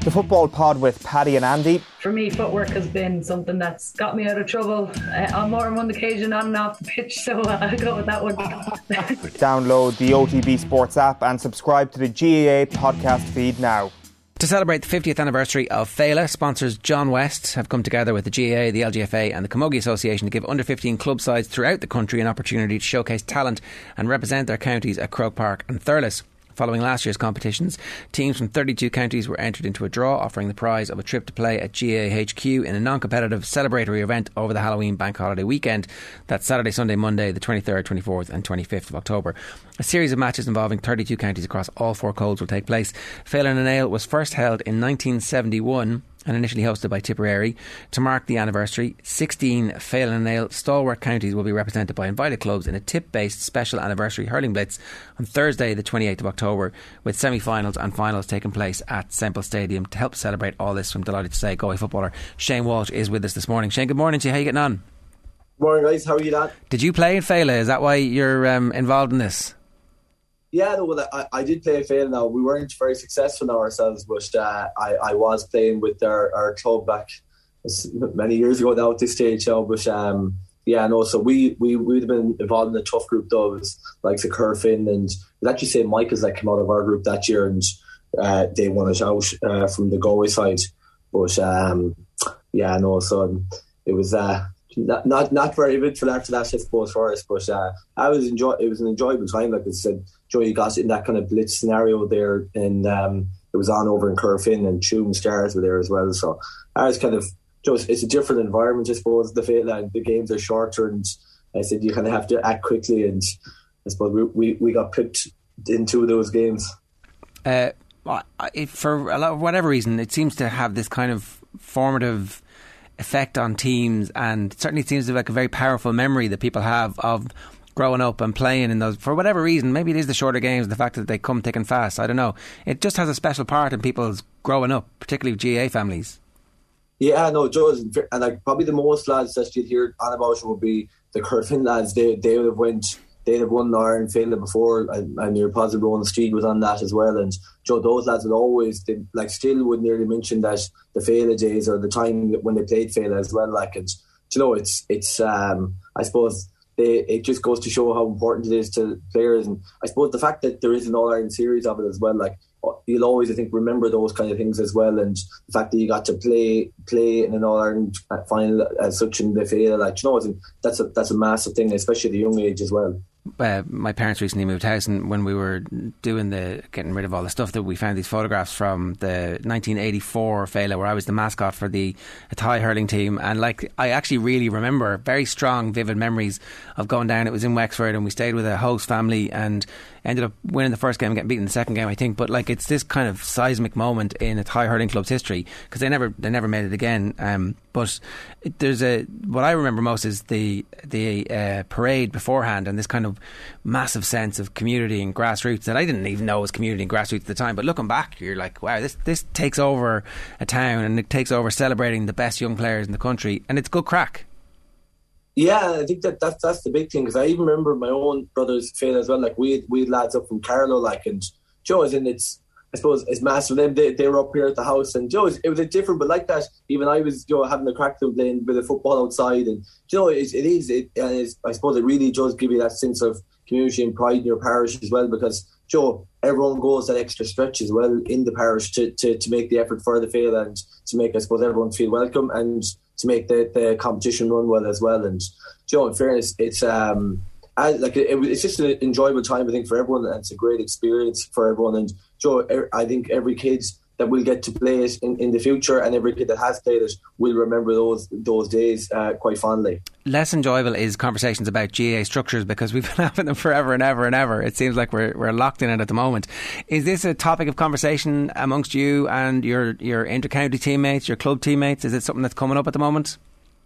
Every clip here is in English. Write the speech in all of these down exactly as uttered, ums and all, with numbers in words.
The Football Pod with Paddy and Andy. For me, footwork has been something that's got me out of trouble uh, on more than one occasion on and off the pitch, so uh, I'll go with that one. Download the O T B Sports app and subscribe to the G A A podcast feed now. To celebrate the fiftieth anniversary of Féile, sponsors John West have come together with the G A A, the L G F A and the Camogie Association to give under fifteen club sides throughout the country an opportunity to showcase talent and represent their counties at Croke Park and Thurles. Following last year's competitions, teams from thirty-two counties were entered into a draw, offering the prize of a trip to play at G A A H Q in a non-competitive celebratory event over the Halloween bank holiday weekend. That's Saturday, Sunday, Monday, the twenty-third, twenty-fourth and twenty-fifth of October. A series of matches involving thirty-two counties across all four codes will take place. Féile na nGael was first held in nineteen seventy-one and initially hosted by Tipperary. To mark the anniversary, sixteen Féile na nGael stalwart counties will be represented by invited clubs in a tip-based special anniversary hurling blitz on Thursday the twenty-eighth of October, with semi-finals and finals taking place at Semple Stadium. To help celebrate all this, I'm delighted to say Galway footballer Shane Walsh is with us this morning. Shane, good morning to you. How are you getting on? Morning guys, how are you, lad? Did you play in Féile? Is that why you're um, involved in this? Yeah, no, well, I, I did play Féile now. We weren't very successful now ourselves, but uh, I, I was playing with our, our club back many years ago now at this stage. Now, but um, yeah, no, so we, we, we'd have been involved in a tough group though. It was like the Curfin, and we'd actually say Michael's that came out of our group that year, and uh, they won it out uh, from the Galway side. But um, yeah, no, so it was... Uh, Not, not not very eventful after that, I suppose, for us, but uh, I was enjoy. It was an enjoyable time. Like I said, Joey got in that kind of blitz scenario there, and um, it was on over in Curfin, and Tuam Stars were there as well. So I was kind of just it's a different environment, I suppose. The Féile, the games are shorter, and I said you kind of have to act quickly, and I suppose we we, we got picked in two of those games. Uh, for a lot of whatever reason, it seems to have this kind of formative effect on teams, and it certainly seems to be like a very powerful memory that people have of growing up and playing in those, for whatever reason. Maybe it is the shorter games, the fact that they come thick and fast, I don't know. It just has a special part in people's growing up, particularly G A A families. Yeah, no, Joe, and like probably the most lads that you'd hear on about it would be the Curfin lads. They they would have went they'd have won the Iron Féile before, and, and your positive Rowan Street was on that as well. And Joe, those lads would always, they, like, still would nearly mention that the Féile days or the time when they played Féile as well. Like, and you know, it's it's um, I suppose they it just goes to show how important it is to players. And I suppose the fact that there is an All Ireland series of it as well, like, you'll always, I think, remember those kind of things as well. And the fact that you got to play play in an All Ireland final as such in the Féile, like, you know, that's a that's a massive thing, especially at a young age as well. Uh, my parents recently moved house, and when we were doing the getting rid of all the stuff, that we found these photographs from the nineteen eighty-four Féile, where I was the mascot for the Athy hurling team, and like I actually really remember very strong, vivid memories of going down. It was in Wexford, and we stayed with a host family and ended up winning the first game and getting beaten the second game, I think. But like, it's this kind of seismic moment in Athy hurling club's history, because they never they never made it again. Um, but it, there's a what I remember most is the the uh, parade beforehand, and this kind of massive sense of community and grassroots that I didn't even know was community and grassroots at the time. But looking back, you're like, wow, this this takes over a town, and it takes over celebrating the best young players in the country, and it's good crack. Yeah, I think that that's, that's the big thing, because I even remember my own brother's Féile as well. Like, we had, we had lads up from Carlow, like, and Joe, and it's, I suppose it's massive for them. They, they were up here at the house, and Joe, it was a different, but like that, even I was, you know, having a crack to playing with the football outside, and you know, it, it is, it, and it's, I suppose it really does give you that sense of community and pride in your parish as well, because Joe, everyone goes that extra stretch as well in the parish to, to, to make the effort for the Féile, and to make, I suppose, everyone feel welcome, and to make the, the competition run well as well. And Joe, in fairness, it's um, I, like it, it's just an enjoyable time, I think, for everyone, and it's a great experience for everyone. And Joe, I think every kid that will get to play it in, in the future, and every kid that has played it will remember those those days uh, quite fondly. Less enjoyable is conversations about G A A structures, because we've been having them forever and ever and ever. It seems like we're we're locked in it at the moment. Is this a topic of conversation amongst you and your your inter-county teammates, your club teammates? Is it something that's coming up at the moment?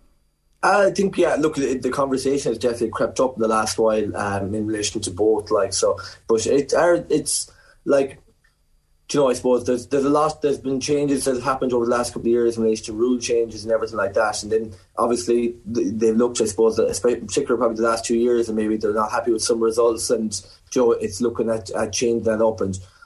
I think, yeah, look, the conversation has definitely crept up in the last while um, in relation to both, like, so, but it, it's like, you know, I suppose there's there's a lot, there's been changes that have happened over the last couple of years in relation to rule changes and everything like that, and then obviously they've looked, I suppose, particularly probably the last two years, and maybe they're not happy with some results, and you know, it's looking at, at changing that up. And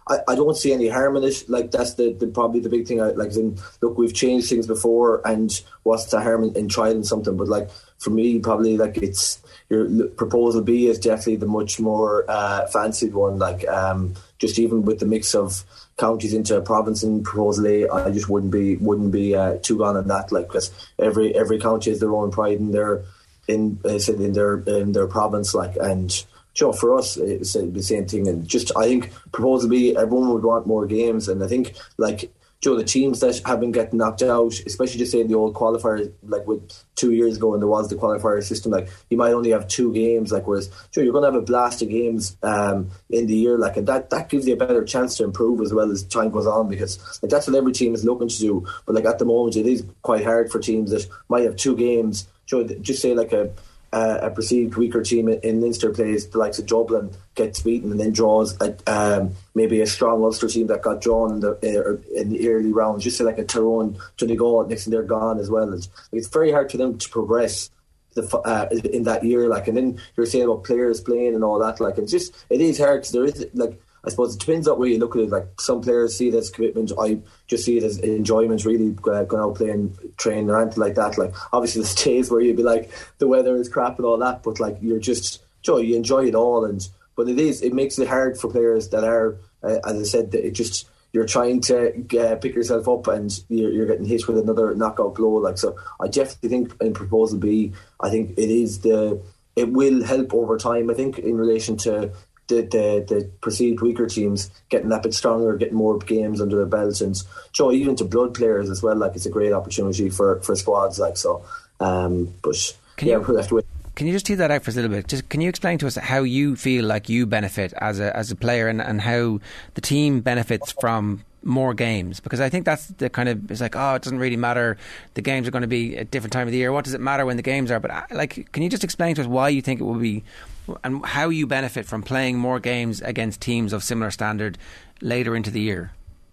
I, I don't see any harm in it. Like that's the, the probably the big thing. I, like, in, look, we've changed things before, and what's the harm in, in trying something? But like for me, probably like it's your proposal B is definitely the much more uh, fancied one. Like um, just even with the mix of counties into a province in proposal A, I just wouldn't be wouldn't be uh, too gone on that. Like, because every every county has their own pride in their in I said in their in their province. Like, and you know, for us it's the same thing. And just I think proposal B, everyone would want more games, and I think like. Joe, the teams that have been getting knocked out, especially just saying the old qualifiers, like with two years ago when there was the qualifier system, like you might only have two games, like whereas Joe, you're going to have a blast of games um, in the year, like, and that, that gives you a better chance to improve as well as time goes on, because like that's what every team is looking to do. But like at the moment, it is quite hard for teams that might have two games. Joe, just say like a. Uh, a perceived weaker team in Leinster plays the likes of Dublin, gets beaten and then draws a, um, maybe a strong Ulster team that got drawn in the, uh, in the early rounds, just say like a Tyrone to the goal, next thing they're gone as well. It's, it's very hard for them to progress the, uh, in that year, like, and then you're saying about players playing and all that, like, it's just, it is hard because there is, like, I suppose it depends on where you look at it. Like some players see it as commitment. I just see it as enjoyment, really, uh, going out playing, training or anything like that. Like obviously there's days where you'd be like, the weather is crap and all that, but like you're just, Joe, you enjoy it all. And but it is, it makes it hard for players that are, uh, as I said, that it just, you're trying to uh, pick yourself up and you're, you're getting hit with another knockout blow. Like, so I definitely think in proposal B, I think it is the, it will help over time, I think, in relation to The, the the perceived weaker teams getting that bit stronger, getting more games under their belts, and Joe, even to blood players as well. Like it's a great opportunity for, for squads. Like so, um, but can yeah, you, we'll have to wait. Can you just tease that out for us a little bit? Just can you explain to us how you feel like you benefit as a as a player, and, and how the team benefits from more games? Because I think that's the kind of, it's like, oh, it doesn't really matter, the games are going to be at different time of the year, what does it matter when the games are? But like, can you just explain to us why you think it will be, and how you benefit from playing more games against teams of similar standard later into the year?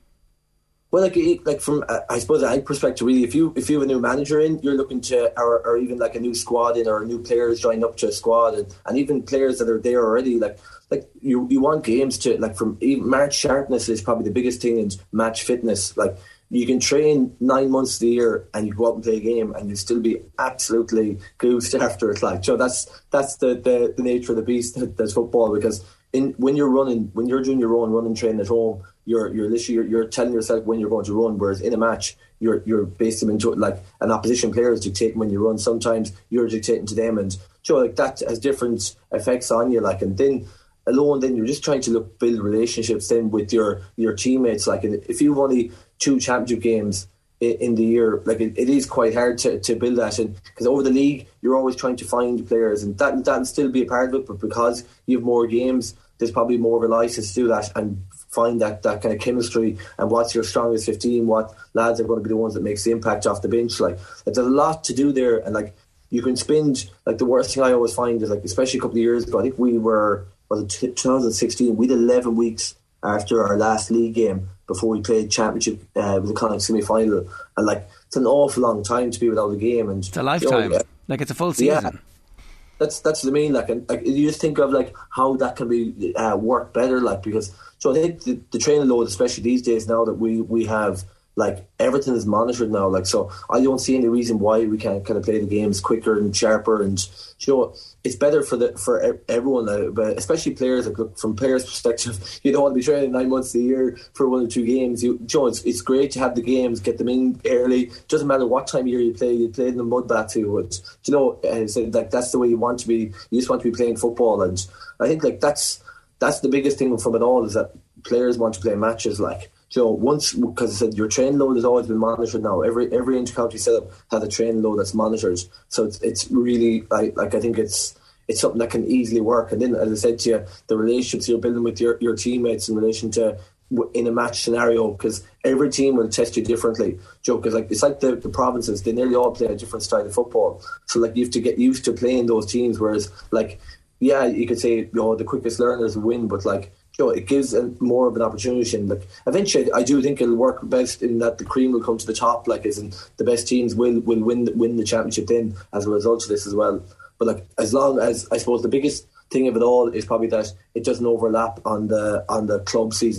Well, like, like from uh, I suppose a perspective, really, if you if you have a new manager in, you're looking to, or, or even like a new squad in, or new players join up to a squad, and, and even players that are there already, like like you, you want games to, like, from even match sharpness is probably the biggest thing, in match fitness. Like you can train nine months of the year and you go out and play a game and you still be absolutely goosed after it. Like, so that's that's the, the, the nature of the beast that, that's football. Because in when you're running, when you're doing your own running training at home, you're you're literally you're, you're telling yourself when you're going to run. Whereas in a match, you're you're basically into, like, an opposition player is dictating when you run. Sometimes you're dictating to them, and so like that has different effects on you. Like, and then alone, then you're just trying to look build relationships then with your your teammates. Like, and if you've only two championship games in, in the year, like it, it is quite hard to, to build that. And because over the league, you're always trying to find players, and that that'll still be a part of it. But because you have more games, there's probably more of a license to do that and find that, that kind of chemistry, and what's your strongest fifteen, what lads are going to be the ones that makes the impact off the bench. Like, there's a lot to do there, and like you can spend, like, the worst thing I always find is, like, especially a couple of years ago, I think we were, was it twenty sixteen, we had eleven weeks after our last league game before we played championship uh, with the Connacht semi-final, and like it's an awful long time to be without a game, and it's a lifetime, you know, yeah, like it's a full season. Yeah. That's that's what I mean. Like, and like, you just think of like how that can be uh, work better. Like, because so I think the, the training load, especially these days now that we we have, like, everything is monitored now. Like, so I don't see any reason why we can't kind of play the games quicker and sharper. And you know, it's better for the for everyone, uh, but especially players. Like, look, from players' perspective, you don't want to be training nine months a year for one or two games. You, you know, it's, it's great to have the games, get them in early. Doesn't matter what time of year you play. You play in the mud bath too. But, you know, uh, so, like, that's the way you want to be. You just want to be playing football, and I think, like, that's that's the biggest thing from it all, is that players want to play matches. Like, you know, once, because I said your training load has always been monitored now. Every every inter-county setup has a training load that's monitored. So it's it's really, I, like, I think it's it's something that can easily work. And then, as I said to you, the relationships you're building with your, your teammates in relation to in a match scenario, because every team will test you differently. Joe, because like it's like the, the provinces, they nearly all play a different style of football. So like you have to get used to playing those teams. Whereas, like, yeah, you could say, you know, the quickest learners win, but like, you know, it gives a, more of an opportunity. And like, eventually, I do think it'll work best in that the cream will come to the top. Like, as in the best teams will will win win the championship then as a result of this as well. But like, as long as, I suppose the biggest thing of it all is probably that it doesn't overlap on the on the club season. Like,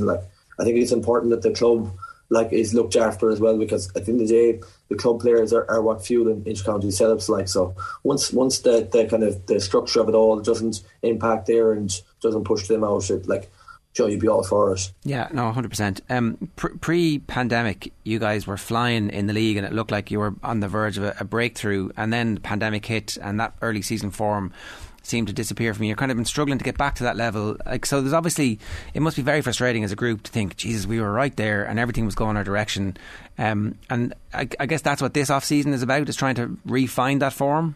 I think it's important that the club like is looked after as well, because at the end of the day, the club players are, are what fuel in inter-county setups. Like, so once once the, the kind of the structure of it all doesn't impact there and doesn't push them out, it, like, Joe, you'd be all for it. Yeah, no, one hundred percent. Um, pre-pandemic, you guys were flying in the league and it looked like you were on the verge of a, a breakthrough, and then the pandemic hit and that early season form seemed to disappear from you. You're kind of been struggling to get back to that level. Like, so there's obviously, it must be very frustrating as a group to think, Jesus, we were right there and everything was going our direction. Um, and I, I guess that's what this off-season is about, is trying to re-find that form.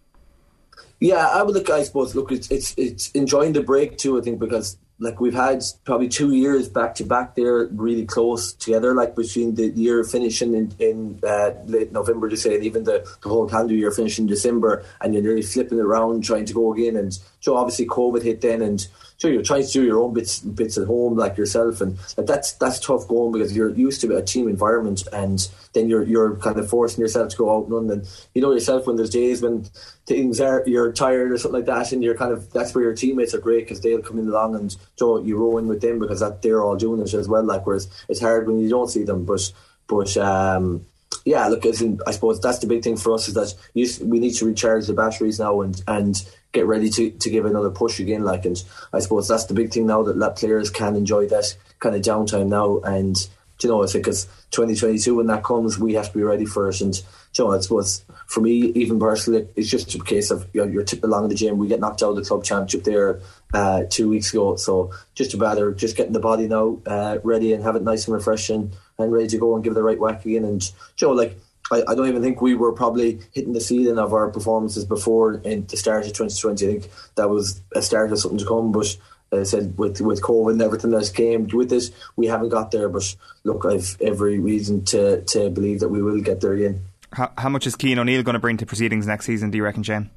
Yeah, I would look. I suppose look, it's it's it's enjoying the break too. I think because like we've had probably two years back to back there, really close together. Like between the year finishing in, in uh, late November, to say, and even the, the whole calendar year finishing in December, and you're nearly flipping it around trying to go again. And so obviously COVID hit then, and so you're trying to do your own bits bits at home like yourself, and like, that's that's tough going because you're used to a team environment, and then you're you're kind of forcing yourself to go out and run. And you know yourself when there's days when things are you're tired or something like that, and you're kind of that's where your teammates are great because they'll come in along and so you row in with them because that they're all doing it as well. Like, whereas it's hard when you don't see them, but but um, yeah, look, as in, I suppose that's the big thing for us is that you, we need to recharge the batteries now and and. get ready to, to give another push again, like, and I suppose that's the big thing now, that players can enjoy that kind of downtime now. And you know, it's because twenty twenty-two when that comes, we have to be ready for it. And you know, I suppose for me, even personally, it's just a case of you know, you're tipping along in the gym. We get knocked out of the club championship there uh, two weeks ago, so just rather just getting the body now uh, ready and have it nice and refreshing and ready to go and give it the right whack again. And you know, like. I, I don't even think we were probably hitting the ceiling of our performances before in the start of twenty twenty. I think that was a start of something to come, but as I said, with with COVID and everything that came with it, we haven't got there. But look, I've every reason to, to believe that we will get there again. How, how much is Cian O'Neill going to bring to proceedings next season, do you reckon, Shane?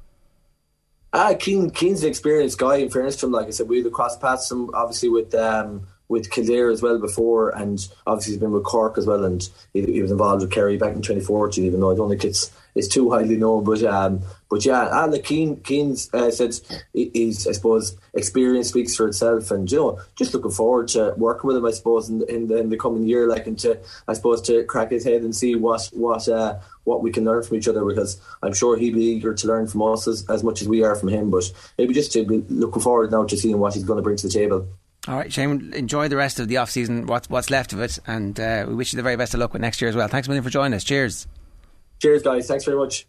Ah, Cian, Cian's an experienced guy, in fairness to him. Like I said, we had crossed paths him obviously with um, with Kildare as well before, and obviously he's been with Cork as well, and he, he was involved with Kerry back in twenty fourteen, even though I don't think it's it's too highly known. But um, but yeah, ah, like Cian, Cian's uh, said he's, I suppose, experience speaks for itself, and you know, just looking forward to working with him, I suppose, in, in, the, in the coming year, like, and to, I suppose, to crack his head and see what what uh, what we can learn from each other, because I'm sure he'll be eager to learn from us as, as much as we are from him. But maybe just to be looking forward now to seeing what he's going to bring to the table. All right, Shane, enjoy the rest of the off-season, what's, what's left of it, and uh, we wish you the very best of luck with next year as well. Thanks a million for joining us. Cheers. Cheers, guys. Thanks very much.